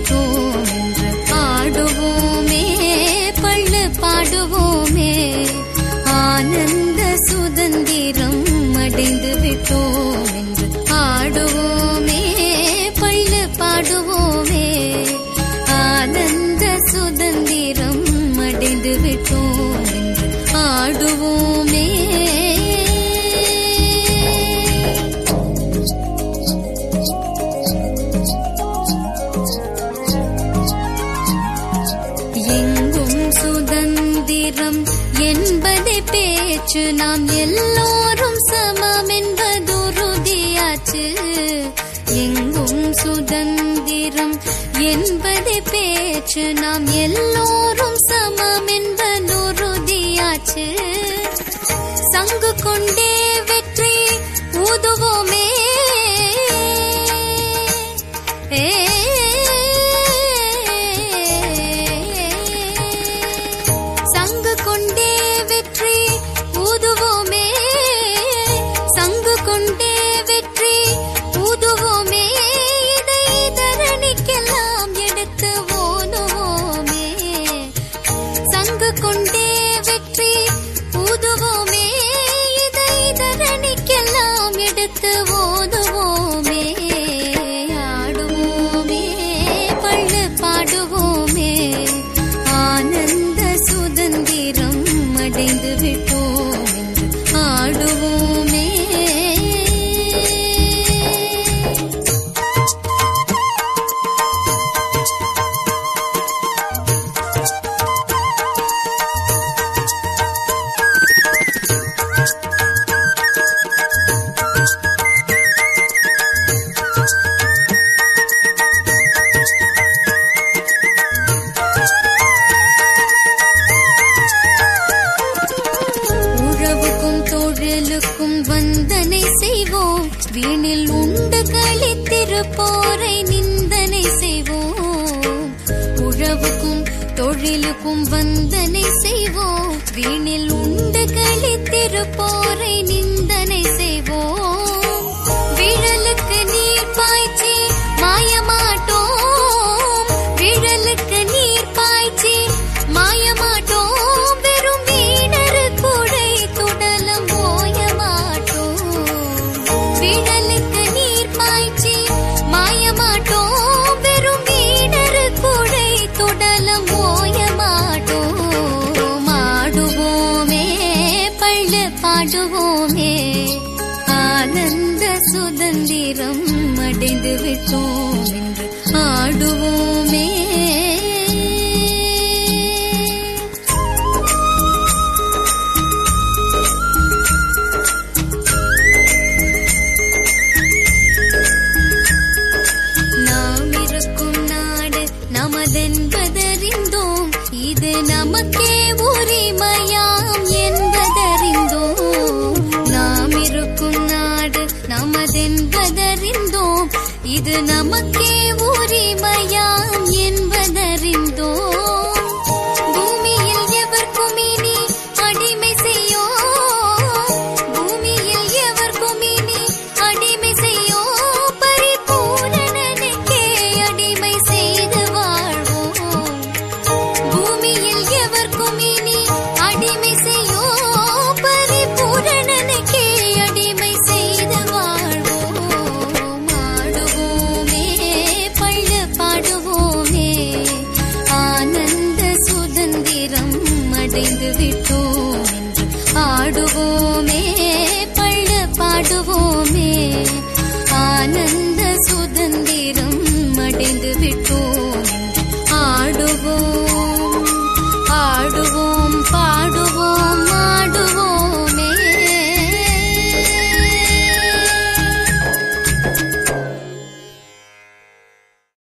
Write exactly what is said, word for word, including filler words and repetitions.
விட்டோம் என்று ஆடுவோமே, பள்ளு பாடுவோமே. ஆனந்த சுதந்திரம் அடைந்து விட்டோம் என்று ஆடுவோமே, பள்ளு பாடுவோமே. ஆனந்த சுதந்திரம் அடைந்து விட்டோம் என்று ஆடுவோமே. எங்கும் சுதந்திரம் என்பதை பேச்சு, நாம் எல்லோரும் சமம் என்பதுறுதியாச்சு. எங்கும் சுதந்திரம் என்பதை பேச்சு, நாம் எல்லோரும் சமம் என்பதுறுதியாச்சு. சங்கு கொண்டே வெற்றி ஊதுவோமே, சங்கு கொண்டே வெற்றி ஊதுவோமே. சங்கு கொண்டே வெற்றி ஊதுவோமே. இதை தரணிக்கெல்லாம் எடுத்து ஓதுவோமே. சங்கு கொண்டே வெற்றி ஊதுவோமே. இதை தரணிக்கெல்லாம் எடுத்து ஓதுவோமே. ஆடுவோமே, பள்ளு பாடுவோமே. ஆனந்த சுதந்திரம் அடைந்து விட்டோம் என்று ஆடுவோமே. உறவுக்கும் தொழிலுக்கும் வந்தனை செய்வோம், வீணில் உண்டு களித்திருப்போரை நிந்தனை செய்வோம். உறவுக்கும் தொழிலுக்கும் வந்தனை செய்வோம், வீணில் உண்டு களித்திருப்போரை நிந்தனை செய்வோம். விழலுக்கு நீர் பாய்ச்சி மாயமாட்டோம், விழலுக்கு நீர் பாய்ச்சி மாயமாட்டோம். வெறும் வீணரு கூடை துடலம் ஓயமாட்டோம். விழலுக்கு நீர் பாய்ச்சி மாயமாட்டோம், வெறும் வீணரு கூடை துடலம் ஓயமாட்டோம். ஆடுவோமே, பள்ளு பாடுவோமே. ஆனந்த சுதந்திரம் அடைந்து விட்டோம் என்று ஆடுவோமே. நாம் இருக்கும் நாடு நமதென்பதறிந்தோம், இது நமக்கே உரிமையாம் என்பதறிந்தோம். நாம் இருக்கும் நாடு நமதென்பதறிந்தோம், இது நமக்கே உரிமையாம் என்பதறிந்தோம். பூமியில் எவர்க்கும் இனி அடிமை செய்யோம், பூமியில் எவர்க்கும் இனி அடிமை செய்யோம். பரிபூரணனுக்கே அடிமை செய்து வாழ்வோம். பூமியில் எவர்க்கும் இனி அடிமை செய்யோம், பரிபூரணனுக்கே அடிமை செய்து வாழ்வோம். ஆடுவோமே, பள்ளு பாடுவோமே. ஆனந்த சுதந்திரம் அடைந்து விட்டோம் என்று ஆடுவோமே, பள்ளு பாடுவோமே. ஆனந்த சுதந்திரம் அடைந்து விட்டோம்.